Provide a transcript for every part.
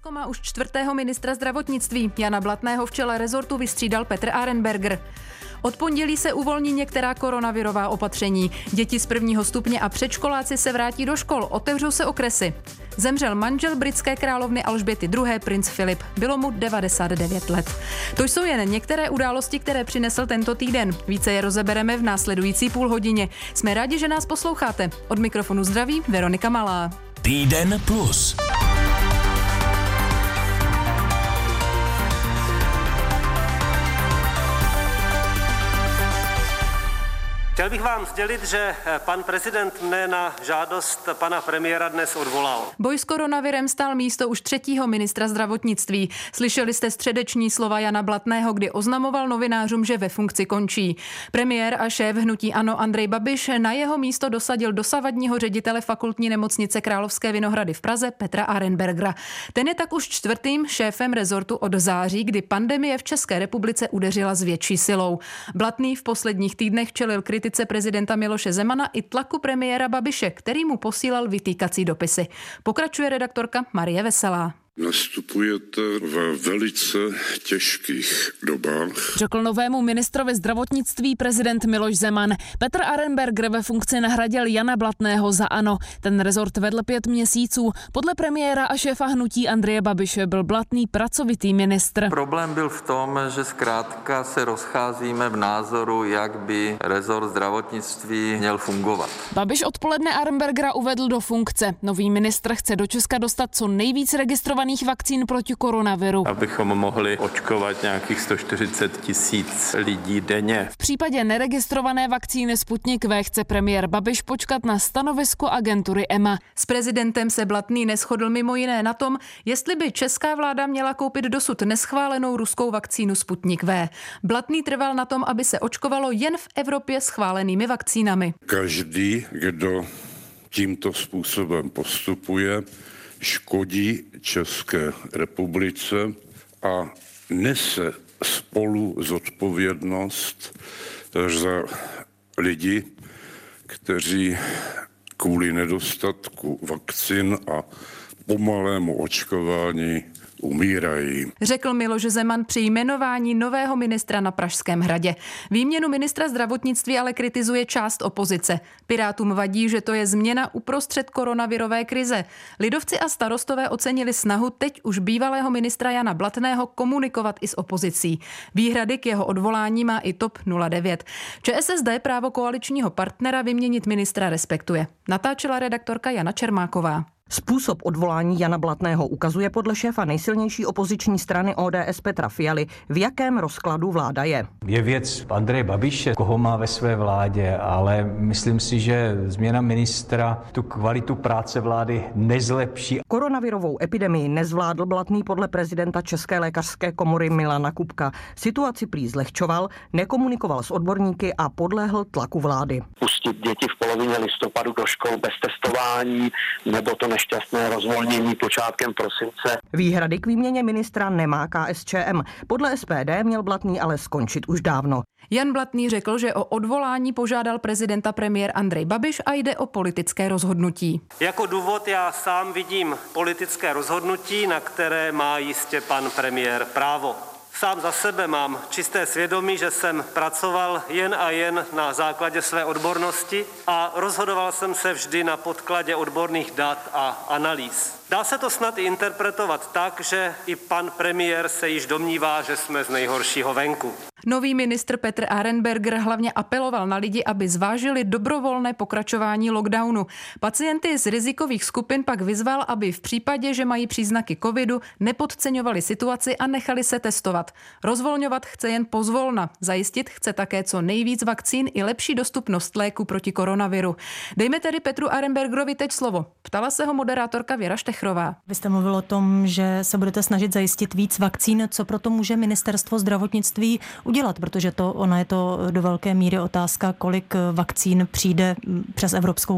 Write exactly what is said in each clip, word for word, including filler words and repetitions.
Česko má už čtvrtého ministra zdravotnictví. Jana Blatného v čele rezortu vystřídal Petr Arenberger. Od pondělí se uvolní některá koronavirová opatření. Děti z prvního stupně a předškoláci se vrátí do škol, otevřou se okresy. Zemřel manžel britské královny Alžběty druhé. princ Filip. Bylo mu devadesát devět let. To jsou jen některé události, které přinesl tento týden. Více je rozebereme v následující půl hodině. Jsme rádi, že nás posloucháte. Od mikrofonu zdraví Veronika Malá. Týden plus. Chtěl bych vám sdělit, že pan prezident mne na žádost pana premiéra dnes odvolal. Boj s koronavirem stál místo už třetího ministra zdravotnictví. Slyšeli jste středeční slova Jana Blatného, kdy oznamoval novinářům, že ve funkci končí. Premiér a šéf hnutí ANO Andrej Babiš na jeho místo dosadil dosavadního ředitele fakultní nemocnice Královské Vinohrady v Praze Petra Arenbergera. Ten je tak už čtvrtým šéfem rezortu od září, kdy pandemie v České republice udeřila s větší silou. Blatný v posledních týdnech čelil kritice prezidenta Miloše Zemana i tlaku premiéra Babiše, který mu posílal vytýkací dopisy. Pokračuje redaktorka Marie Veselá. Nastupujete ve velice těžkých dobách, řekl novému ministrovi zdravotnictví prezident Miloš Zeman. Petr Arenberger ve funkci nahradil Jana Blatného za ANO. Ten rezort vedl pět měsíců. Podle premiéra a šéfa hnutí Andreje Babiše byl Blatný pracovitý ministr. Problém byl v tom, že zkrátka se rozcházíme v názoru, jak by rezort zdravotnictví měl fungovat. Babiš odpoledne Arenbergera uvedl do funkce. Nový ministr chce do Česka dostat co nejvíc registrovaných vakcín proti koronaviru. Abychom mohli očkovat nějakých sto čtyřicet tisíc lidí denně. V případě neregistrované vakcíny Sputnik V chce premiér Babiš počkat na stanovisko agentury E M A. S prezidentem se Blatný neshodl mimo jiné na tom, jestli by česká vláda měla koupit dosud neschválenou ruskou vakcínu Sputnik V. Blatný trval na tom, aby se očkovalo jen v Evropě schválenými vakcínami. Každý, kdo tímto způsobem postupuje, škodí České republice a nese spolu zodpovědnost za lidi, kteří kvůli nedostatku vakcin a pomalému očkování umírají. Řekl Miloš Zeman při jmenování nového ministra na Pražském hradě. Výměnu ministra zdravotnictví ale kritizuje část opozice. Pirátům vadí, že to je změna uprostřed koronavirové krize. Lidovci a starostové ocenili snahu teď už bývalého ministra Jana Blatného komunikovat i s opozicí. Výhrady k jeho odvolání má i TOP nula devět. ČSSD právo koaličního partnera vyměnit ministra respektuje. Natáčela redaktorka Jana Čermáková. Způsob odvolání Jana Blatného ukazuje podle šéfa nejsilnější opoziční strany O D S Petra Fialy, v jakém rozkladu vláda je. Je věc Andreje Babiše, koho má ve své vládě, ale myslím si, že změna ministra tu kvalitu práce vlády nezlepší. Koronavirovou epidemii nezvládl Blatný podle prezidenta České lékařské komory Milana Kubka. Situaci prý zlehčoval, nekomunikoval s odborníky a podléhl tlaku vlády. Pustit děti v polovině listopadu do škol bez testování nebo to nešťastné rozvolnění počátkem prosince. Výhrady k výměně ministra nemá K S Č M. Podle S P D měl Blatný ale skončit už dávno. Jan Blatný řekl, že o odvolání požádal prezidenta premiér Andrej Babiš a jde o politické rozhodnutí. Jako důvod já sám vidím politické rozhodnutí, na které má jistě pan premiér právo. Sám za sebe mám čisté svědomí, že jsem pracoval jen a jen na základě své odbornosti a rozhodoval jsem se vždy na podkladě odborných dat a analýz. Dá se to snad i interpretovat tak, že i pan premiér se již domnívá, že jsme z nejhoršího venku. Nový ministr Petr Arenberger hlavně apeloval na lidi, aby zvážili dobrovolné pokračování lockdownu. Pacienty z rizikových skupin pak vyzval, aby v případě, že mají příznaky covidu, nepodceňovali situaci a nechali se testovat. Rozvolňovat chce jen pozvolna. Zajistit chce také co nejvíc vakcín i lepší dostupnost léku proti koronaviru. Dejme tedy Petru Arenbergerovi teď slovo. Ptala se ho moderátorka Věra Štechrová. Vy jste mluvil o tom, že se budete snažit zajistit víc vakcín. Co proto může ministerstvo zdravotnictví udělat? Protože to, ona je to do velké míry otázka, kolik vakcín přijde přes Evropskou unii.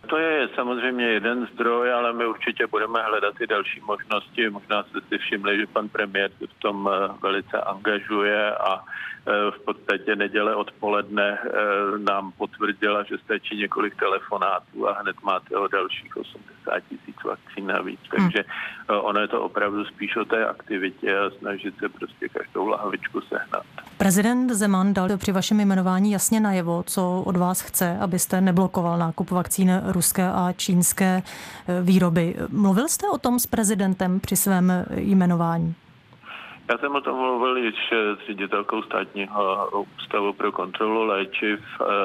To je samozřejmě jeden zdroj, ale my určitě budeme hledat i další možnosti. Možná jste si všimli, že pan premiér se v tom velice angažuje a v podstatě neděle odpoledne nám potvrdila, že stačí několik telefonátů a hned máte o dalších osmdesát tisíc vakcín navíc. Takže ono je to opravdu spíš o té aktivitě a snažit se prostě každou lahvičku sehnat. Prezident Zeman dal při vašem jmenování jasně najevo, co od vás chce, abyste neblokoval nákup vakcín ruské a čínské výroby. Mluvil jste o tom s prezidentem při svém jmenování? Já jsem o tom mluvil již s ředitelkou Státního ústavu pro kontrolu léčiv.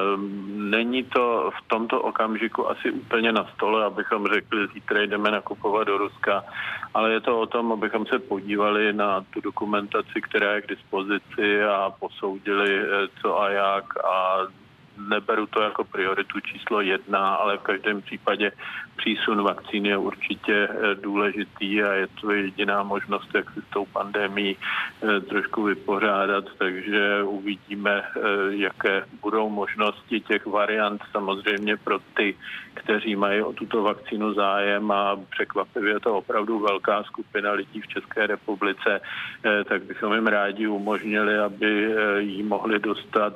Není to v tomto okamžiku asi úplně na stole, abychom řekli, zítra jdeme nakupovat do Ruska, ale je to o tom, abychom se podívali na tu dokumentaci, která je k dispozici a posoudili co a jak a neberu to jako prioritu číslo jedna, ale v každém případě přísun vakcíny je určitě důležitý a je to jediná možnost, jak se s tou pandemií trošku vypořádat, takže uvidíme, jaké budou možnosti těch variant samozřejmě pro ty, kteří mají o tuto vakcínu zájem a překvapivě je to opravdu velká skupina lidí v České republice, tak bychom jim rádi umožnili, aby ji mohli dostat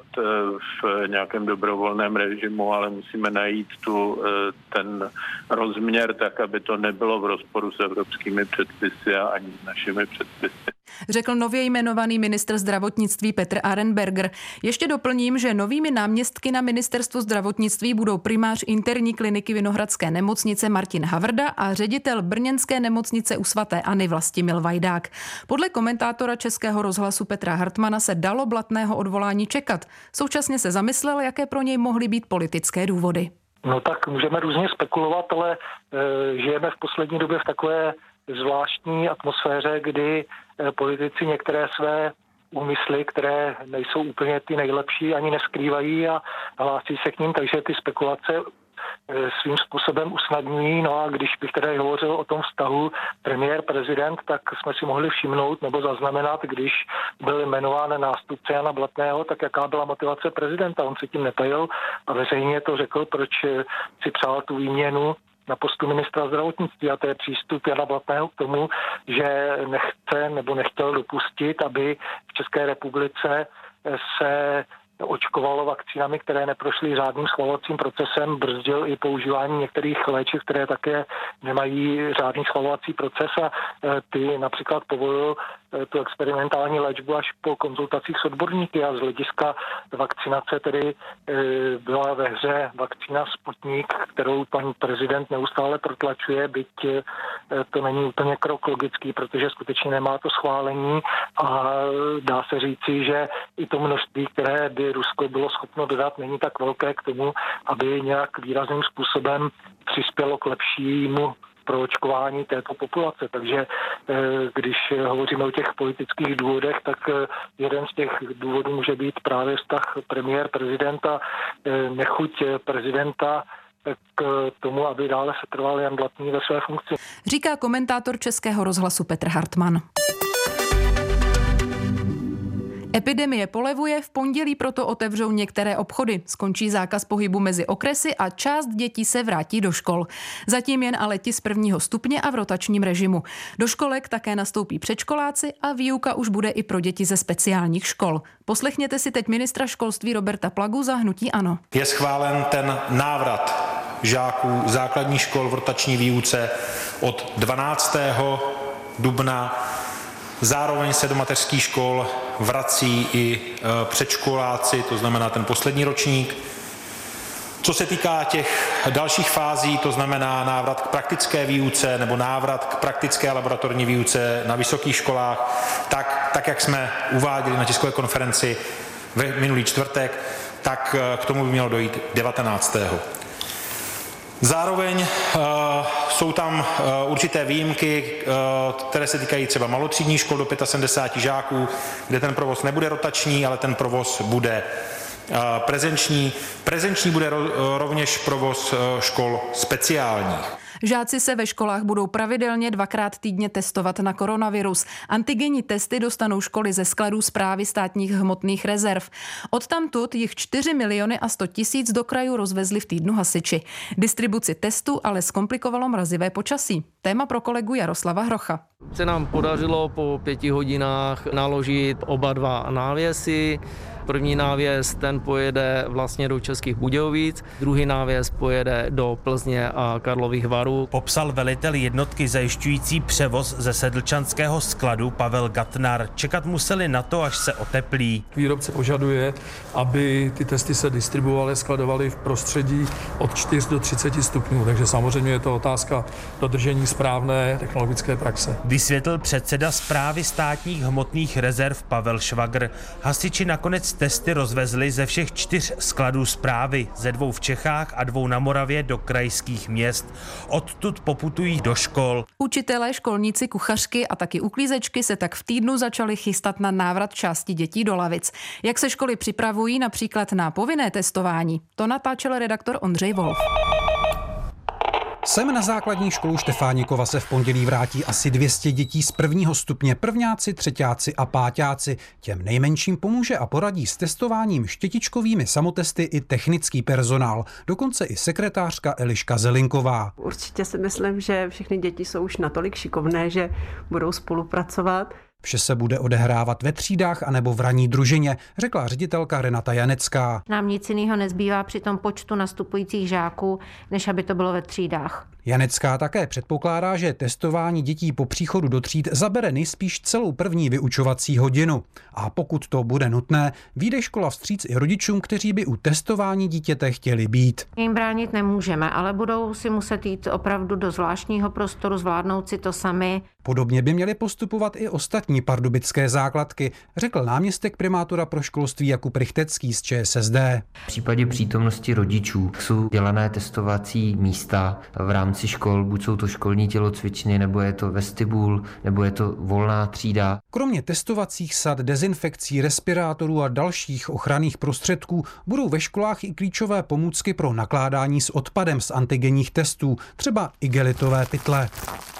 v nějakém dobrovolném režimu, ale musíme najít tu ten rozměr tak, aby to nebylo v rozporu s evropskými předpisy a ani s našimi předpisy. Řekl nově jmenovaný ministr zdravotnictví Petr Arenberger. Ještě doplním, že novými náměstky na ministerstvu zdravotnictví budou primář interní kliniky Vinohradské nemocnice Martin Havrda a ředitel brněnské nemocnice u svaté Anny Vlastimil Vajdák. Podle komentátora Českého rozhlasu Petra Hartmana se dalo Blatného odvolání čekat. Současně se zamyslel, jaké pro něj mohly být politické důvody. No tak můžeme různě spekulovat, ale e, žijeme v poslední době v takové zvláštní atmosféře, kdy e, politici některé své úmysly, které nejsou úplně ty nejlepší, ani neskrývají a hlásí se k ním, takže ty spekulace e, svým způsobem usnadňují. No a když bych tedy hovořil o tom vztahu premiér-prezident, tak jsme si mohli všimnout nebo zaznamenat, když byl jmenován nástupce Jana Blatného, tak jaká byla motivace prezidenta. On se tím netajil a veřejně to řekl, proč si přál tu výměnu na postu ministra zdravotnictví, a to je přístup Jana Blatného k tomu, že nechce nebo nechtěl dopustit, aby v České republice se očkovalo vakcínami, které neprošly řádným schvalovacím procesem, brzdil i používání některých léčiv, které také nemají řádný schvalovací proces a ty například povolil tu experimentální léčbu až po konzultacích s odborníky a z hlediska vakcinace tedy byla ve hře vakcína Sputnik, kterou pan prezident neustále protlačuje, byť to není úplně krok logický, protože skutečně nemá to schválení a dá se říci, že i to množství, které by Rusko bylo schopno dodat, není tak velké k tomu, aby nějak výrazným způsobem přispělo k lepšímu proočkování této populace. Takže když hovoříme o těch politických důvodech, tak jeden z těch důvodů může být právě vztah premiér-prezidenta, nechuť prezidenta k tomu, aby dále setrval Jan Blatný ve své funkci. Říká komentátor Českého rozhlasu Petr Hartman. Epidemie polevuje, v pondělí proto otevřou některé obchody. Skončí zákaz pohybu mezi okresy a část dětí se vrátí do škol. Zatím jen ale ti z prvního stupně a v rotačním režimu. Do školek také nastoupí předškoláci a výuka už bude i pro děti ze speciálních škol. Poslechněte si teď ministra školství Roberta Plagu za hnutí ANO. Je schválen ten návrat žáků základních škol v rotační výuce od dvanáctého dubna. Zároveň se do mateřských škol vrací i předškoláci, to znamená ten poslední ročník. Co se týká těch dalších fází, to znamená návrat k praktické výuce nebo návrat k praktické laboratorní výuce na vysokých školách, tak, tak jak jsme uváděli na tiskové konferenci v minulý čtvrtek, tak k tomu by mělo dojít devatenáctého Zároveň uh, jsou tam uh, určité výjimky, uh, které se týkají třeba malotřídních škol do sedmdesáti pěti žáků, kde ten provoz nebude rotační, ale ten provoz bude uh, prezenční. Prezenční bude ro- rovněž provoz uh, škol speciálních. Žáci se ve školách budou pravidelně dvakrát týdně testovat na koronavirus. Antigenní testy dostanou školy ze skladů Správy státních hmotných rezerv. Odtamtud jich čtyři miliony a sto tisíc do krajů rozvezli v týdnu hasiči. Distribuci testů ale zkomplikovalo mrazivé počasí. Téma pro kolegu Jaroslava Hrocha. Se nám podařilo po pěti hodinách naložit oba dva návěsy. První návěs, ten pojede vlastně do Českých Budějovic, druhý návěs pojede do Plzně a Karlových Varů. Popsal velitel jednotky zajišťující převoz ze sedlčanského skladu Pavel Gatnar. Čekat museli na to, až se oteplí. Výrobce požaduje, aby ty testy se distribuovaly, skladovaly v prostředí od čtyř do třiceti stupňů, takže samozřejmě je to otázka dodržení správné technologické praxe. Vysvětlil předseda Správy státních hmotných rezerv Pavel Švagr. Hasiči nakonec testy rozvezli ze všech čtyř skladů Správy, ze dvou v Čechách a dvou na Moravě do krajských měst. Odtud poputují do škol. Učitelé, školníci, kuchařky a taky uklízečky se tak v týdnu začali chystat na návrat části dětí do lavic. Jak se školy připravují například na povinné testování, to natáčel redaktor Ondřej Wolf. Sem na základní školu Štefánikova se v pondělí vrátí asi dvě stě dětí z prvního stupně, prvňáci, třeťáci a páťáci. Těm nejmenším pomůže a poradí s testováním štětičkovými samotesty i technický personál, dokonce i sekretářka Eliška Zelinková. Určitě si myslím, že všechny děti jsou už natolik šikovné, že budou spolupracovat. Vše se bude odehrávat ve třídách anebo v ranní družině, řekla ředitelka Renata Janecká. Nám nic jiného nezbývá při tom počtu nastupujících žáků, než aby to bylo ve třídách. Janecká také předpokládá, že testování dětí po příchodu do tříd zabere nejspíš celou první vyučovací hodinu. A pokud to bude nutné, vyjde škola vstříc i rodičům, kteří by u testování dítěte chtěli být. Jim bránit nemůžeme, ale budou si muset jít opravdu do zvláštního prostoru, zvládnout si to sami. Podobně by měly postupovat i ostatní pardubické základky, řekl náměstek primátora pro školství Jakub Rychtecký z Č S S D. V případě přítomnosti rodičů jsou dělané testovací místa v rámci škol, buď jsou to školní tělocvičny, nebo je to vestibul, nebo je to volná třída. Kromě testovacích sad, dezinfekcí, respirátorů a dalších ochranných prostředků budou ve školách i klíčové pomůcky pro nakládání s odpadem z antigenních testů, třeba igelitové pytle.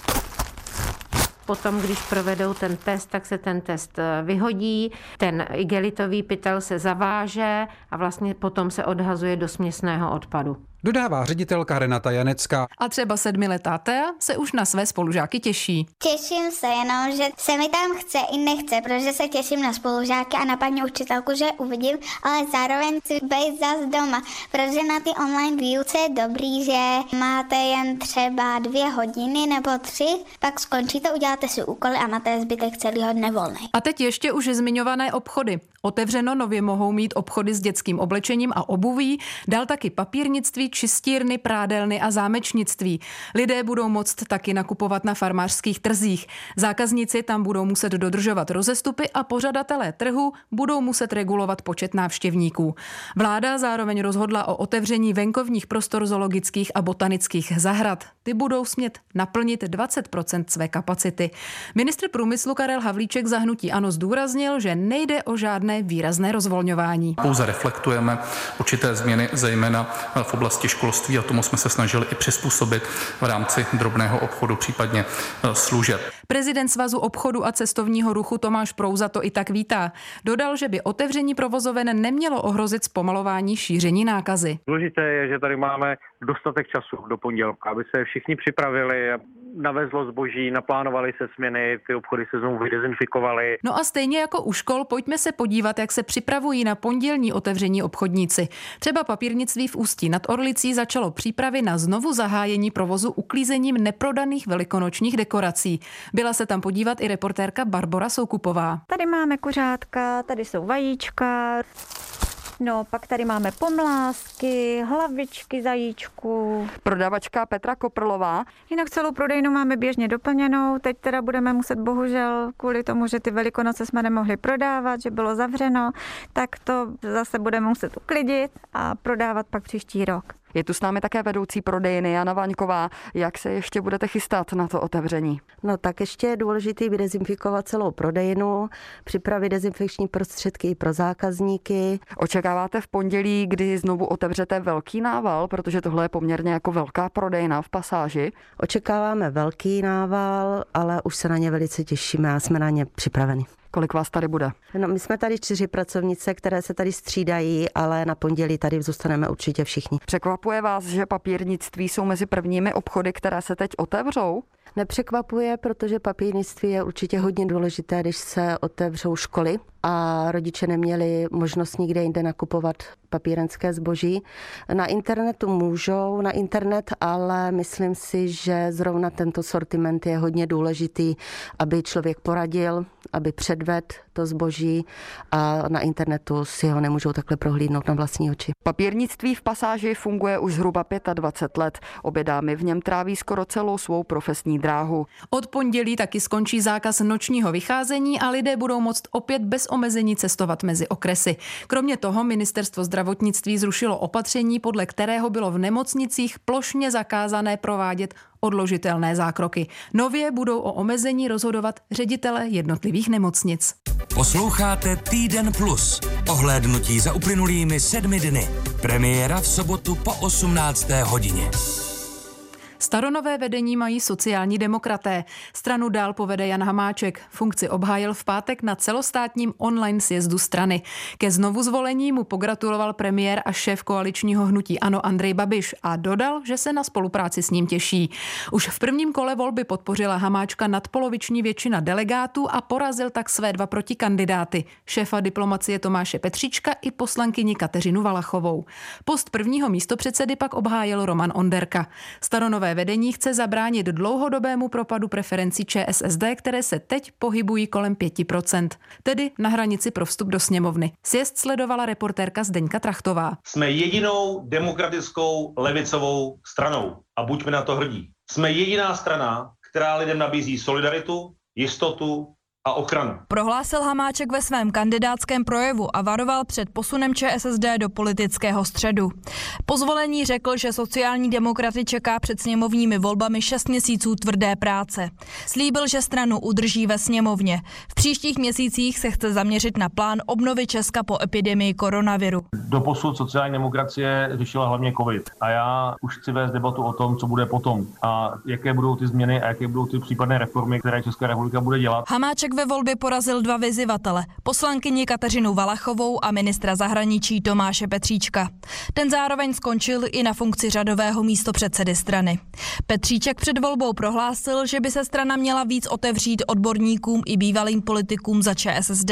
Potom, když provedou ten test, tak se ten test vyhodí, ten igelitový pytel se zaváže a vlastně potom se odhazuje do směsného odpadu. Dodává ředitelka Renata Janecká. A třeba sedmiletá Thea se už na své spolužáky těší. Těším se jenom, že se mi tam chce i nechce, protože se těším na spolužáky a na paní učitelku, že uvidím, ale zároveň chci být zas doma, protože na ty online výuce je dobrý, že máte jen třeba dvě hodiny nebo tři, pak skončíte, uděláte si úkoly a na té zbytek celého dne volný. A teď ještě už zmiňované obchody. Otevřeno nově mohou mít obchody s dětským oblečením a obuví, dál taky papírnictví, čistírny, prádelny a zámečnictví. Lidé budou moct taky nakupovat na farmářských trzích. Zákazníci tam budou muset dodržovat rozestupy a pořadatelé trhu budou muset regulovat počet návštěvníků. Vláda zároveň rozhodla o otevření venkovních prostor zoologických a botanických zahrad. Ty budou smět naplnit dvacet procent své kapacity. Ministr průmyslu Karel Havlíček za hnutí ANO zdůraznil, že nejde o žádné výrazné rozvolňování. Pouze reflektujeme určité změny, zejména v oblasti školství, a tomu jsme se snažili i přizpůsobit v rámci drobného obchodu, případně služeb. Prezident Svazu obchodu a cestovního ruchu Tomáš Prouza to i tak vítá. Dodal, že by otevření provozoven nemělo ohrozit zpomalování šíření nákazy. Důležité je, že tady máme dostatek času do pondělka, aby se všichni připravili, navezlo zboží, naplánovali se směny, ty obchody se znovu vydezinfikovaly. No a stejně jako u škol, pojďme se podívat, jak se připravují na pondělní otevření obchodníci. Třeba papírnictví v Ústí nad Orlicí začalo přípravy na znovu zahájení provozu uklízením neprodaných velikonočních dekorací. Byla se tam podívat i reportérka Barbora Soukupová. Tady máme kuřátka, tady jsou vajíčka. No, pak tady máme pomlásky, hlavičky zajíčků. Prodavačka Petra Koprlová. Jinak celou prodejnu máme běžně doplněnou. Teď teda budeme muset bohužel kvůli tomu, že ty Velikonoce jsme nemohli prodávat, že bylo zavřeno, tak to zase budeme muset uklidit a prodávat pak příští rok. Je tu s námi také vedoucí prodejny Jana Vaňková. Jak se ještě budete chystat na to otevření? No tak ještě je důležité vydezinfikovat celou prodejnu, připravit dezinfekční prostředky i pro zákazníky. Očekáváte v pondělí, kdy znovu otevřete velký nával, protože tohle je poměrně jako velká prodejna v Pasáži? Očekáváme velký nával, ale už se na ně velice těšíme a jsme na ně připraveni. Kolik vás tady bude? No, my jsme tady čtyři pracovnice, které se tady střídají, ale na pondělí tady zůstaneme určitě všichni. Překvapuje vás, že papírnictví jsou mezi prvními obchody, které se teď otevřou? Nepřekvapuje, protože papírnictví je určitě hodně důležité, když se otevřou školy a rodiče neměli možnost nikde jinde nakupovat papírenské zboží. Na internetu můžou, na internet, ale myslím si, že zrovna tento sortiment je hodně důležitý, aby člověk poradil, aby předvedl to zboží a na internetu si ho nemůžou takhle prohlídnout na vlastní oči. Papírnictví v Pasáži funguje už zhruba dvacet pět let. Obě dámy v něm tráví skoro celou svou profesní dráhu. Od pondělí taky skončí zákaz nočního vycházení a lidé budou moct opět bez omezení cestovat mezi okresy. Kromě toho ministerstvo zdravotnictví zrušilo opatření, podle kterého bylo v nemocnicích plošně zakázané provádět odložitelné zákroky. Nově budou o omezení rozhodovat ředitele jednotlivých nemocnic. Posloucháte Týden plus. Ohlédnutí za uplynulými sedmi dny. Premiéra v sobotu po osmnácté hodině. Staronové vedení mají sociální demokraté. Stranu dál povede Jan Hamáček. Funkci obhájil v pátek na celostátním online sjezdu strany. Ke znovuzvolení mu pogratuloval premiér a šéf koaličního hnutí ANO Andrej Babiš a dodal, že se na spolupráci s ním těší. Už v prvním kole volby podpořila Hamáčka nadpoloviční většina delegátů a porazil tak své dva protikandidáty, šéfa diplomacie Tomáše Petříčka i poslankyni Kateřinu Valachovou. Post prvního místopředsedy pak obhájil Roman Onderka. Staronové vedení chce zabránit dlouhodobému propadu preferencí ČSSD, které se teď pohybují kolem pět procent, tedy na hranici pro vstup do sněmovny. Sjezd sledovala reportérka Zdeňka Trachtová. Jsme jedinou demokratickou levicovou stranou a buďme na to hrdí. Jsme jediná strana, která lidem nabízí solidaritu, jistotu a ochranu. Prohlásil Hamáček ve svém kandidátském projevu a varoval před posunem ČSSD do politického středu. Po zvolení řekl, že sociální demokraty čeká před sněmovními volbami šest měsíců tvrdé práce. Slíbil, že stranu udrží ve sněmovně. V příštích měsících se chce zaměřit na plán obnovy Česka po epidemii koronaviru. Doposud sociální demokracie řešila hlavně covid a já už chci vést debatu o tom, co bude potom a jaké budou ty změny a jaké budou ty případné reformy, které Česká republika bude dělat. Hamáček ve volbě porazil dva vyzývatele, poslankyni Kateřinu Valachovou a ministra zahraničí Tomáše Petříčka. Ten zároveň skončil i na funkci řadového místopředsedy strany. Petříček před volbou prohlásil, že by se strana měla víc otevřít odborníkům i bývalým politikům za ČSSD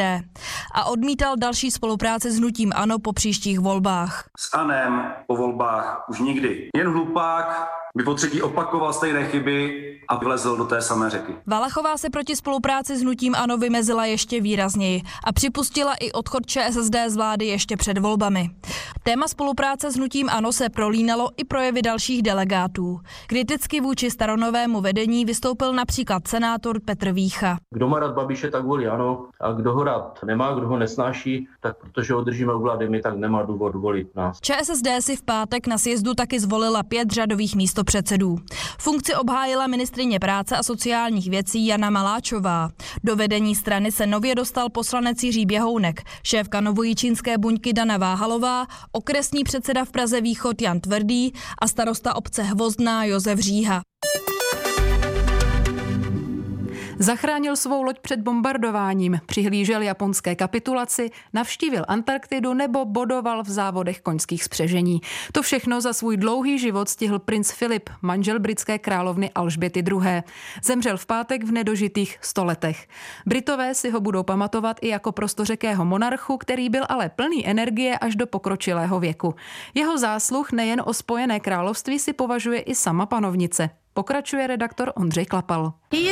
a odmítal další spolupráci s hnutím ANO po příštích volbách. S ANem po volbách už nikdy. Jen hlupák by potřetí opakoval stejné chyby a vlezl do té samé řeky. Valachová se proti spolupráci s hnutím ANO vymezila ještě výrazněji a připustila i odchod ČSSD z vlády ještě před volbami. Téma spolupráce s hnutím ANO se prolínalo i projevy dalších delegátů. Kriticky vůči staronovému vedení vystoupil například senátor Petr Vícha. Kdo má rád Babiše, tak volí ANO, a kdo ho rád nemá, kdo ho nesnáší, tak protože ho držíme u vlády my, tak nemá důvod volit nás. ČSSD si v pátek na sjezdu taky zvolila pět řadových místopředsedů. Funkci obhájila ministryně práce a sociálních věcí Jana Maláčová. Do vedení strany se nově dostal poslanec Jiří Běhounek, šéfka novojičínské buňky Dana Váhalová, okresní předseda v Praze Východ Jan Tvrdý a starosta obce Hvozdná Josef Říha. Zachránil svou loď před bombardováním, přihlížel japonské kapitulaci, navštívil Antarktidu nebo bodoval v závodech koňských spřežení. To všechno za svůj dlouhý život stihl princ Filip, manžel britské královny Alžběty druhé. Zemřel v pátek v nedožitých sto letech. Britové si ho budou pamatovat i jako prostořekého monarchu, který byl ale plný energie až do pokročilého věku. Jeho zásluh nejen o Spojené království si považuje i sama panovnice. Pokračuje redaktor Ondřej Klapal.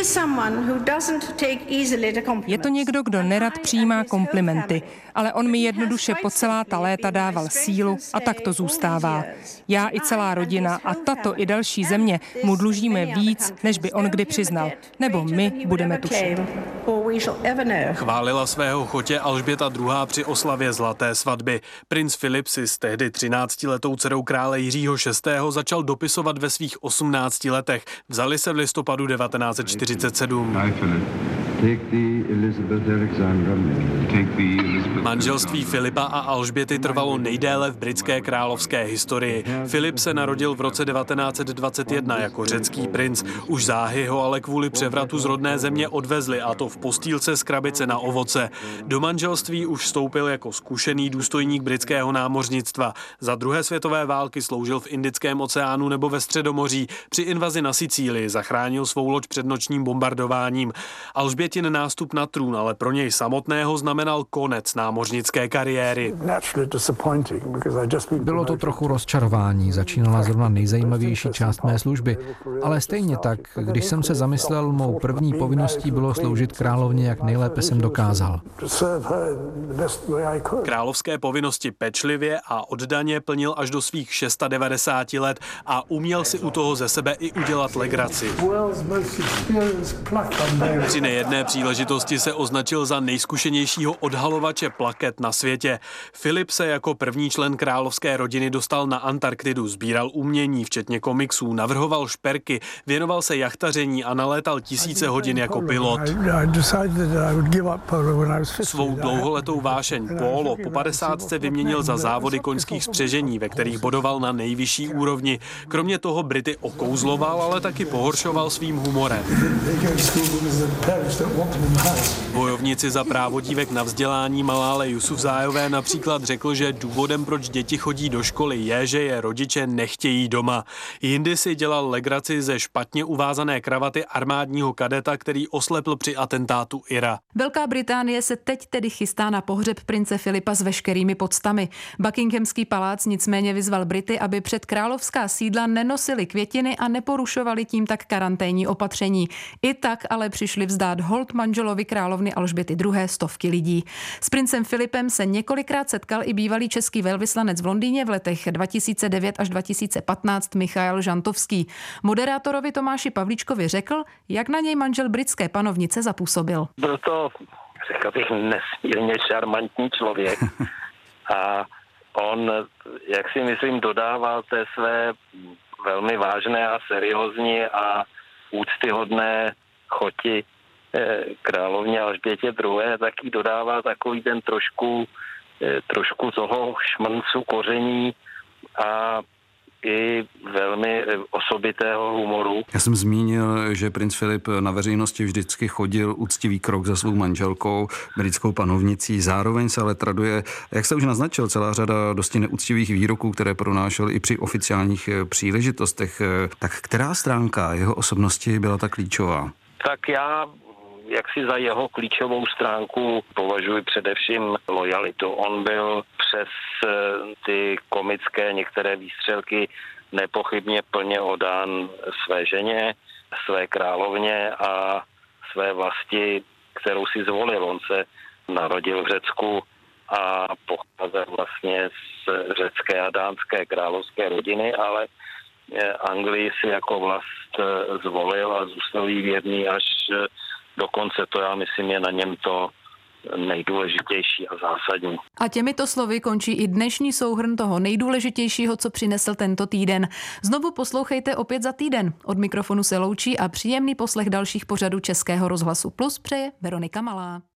Je to někdo, kdo nerad přijímá komplimenty, ale on mi jednoduše po celá ta léta dával sílu a tak to zůstává. Já i celá rodina a tato i další země mu dlužíme víc, než by on kdy přiznal. Nebo my budeme tušit. Chválila svého chotě Alžběta druhá. při oslavě zlaté svatby. Princ Filip si s tehdy třináctiletou dcerou krále Jiřího šestého. začal dopisovat ve svých osmnácti letech. Vzali se v listopadu devatenáct set čtyřicet sedm. Manželství Filipa a Alžběty trvalo nejdéle v britské královské historii. Filip se narodil v roce devatenáct set dvacet jedna jako řecký princ. Už záhy ho ale kvůli převratu z rodné země odvezli, a to v postýlce z krabice na ovoce. Do manželství už vstoupil jako zkušený důstojník britského námořnictva. Za druhé světové války sloužil v Indickém oceánu nebo ve Středomoří. Při invazi na Sicílii zachránil svou loď před nočním bombardováním. Alžbětin nástup na trůn ale pro něj samotného znamenal konec námořnické kariéry. Bylo to trochu rozčarování, začínala zrovna nejzajímavější část mé služby, ale stejně tak, když jsem se zamyslel, mou první povinností bylo sloužit královně, jak nejlépe jsem dokázal. Královské povinnosti pečlivě a oddaně plnil až do svých devadesát šest let a uměl si u toho ze sebe i udělat legraci. Při nejedné příležitosti se označil za nejzkušenějšího odhalovače plaket na světě. Filip se jako první člen královské rodiny dostal na Antarktidu, sbíral umění, včetně komiksů, navrhoval šperky, věnoval se jachtaření a nalétal tisíce hodin jako pilot. Svou dlouholetou vášeň pólo po padesátce vyměnil za závody koňských spřežení, ve kterých bodoval na nejvyšší úrovni. Kromě toho Brity okouzloval, ale taky pohoršoval svým humorem. Bojovnici za právo dívek na vzdělání Malále Jusufzájové například řekl, že důvodem, proč děti chodí do školy, je, že je rodiče nechtějí doma. Jindy si dělal legraci ze špatně uvázané kravaty armádního kadeta, který oslepl při atentátu Ira. Velká Británie se teď tedy chystá na pohřeb prince Filipa s veškerými poctami. Buckinghamský palác nicméně vyzval Brity, aby před královská sídla nenosili květiny a neporušovali tím tak karanténní opatření. I tak ale přišli vzdát hold manželovi královny Alžběty druhé. stovky lidí. S princem Filipem se několikrát setkal i bývalý český velvyslanec v Londýně v letech dva tisíce devět až dva tisíce patnáct Michael Žantovský. Moderátorovi Tomáši Pavlíčkovi řekl, jak na něj manžel britské panovnice zapůsobil. Byl to, řekl bych, nesmírně šarmantní člověk a on, jak si myslím, dodával té své velmi vážné a seriózní a úctyhodné choti královně Alžbětě druhé. taky dodává takový ten trošku, trošku toho šmrncu koření a i velmi osobitého humoru. Já jsem zmínil, že princ Filip na veřejnosti vždycky chodil úctivý krok za svou manželkou, britskou panovnicí. Zároveň se ale traduje, jak se už naznačil, celá řada dosti neúctivých výroků, které pronášel i při oficiálních příležitostech. Tak která stránka jeho osobnosti byla ta klíčová? Tak já jak si za jeho klíčovou stránku považuji především lojalitu. On byl přes ty komické některé výstřelky nepochybně plně oddán své ženě, své královně a své vlasti, kterou si zvolil. On se narodil v Řecku a pocházel vlastně z řecké a dánské královské rodiny, ale Anglii si jako vlast zvolil a zůstal jí věrný až dokonce. To já myslím je na něm to nejdůležitější a zásadní. A těmito slovy končí i dnešní souhrn toho nejdůležitějšího, co přinesl tento týden. Znovu poslouchejte opět za týden. Od mikrofonu se loučí a příjemný poslech dalších pořadů Českého rozhlasu Plus přeje Veronika Malá.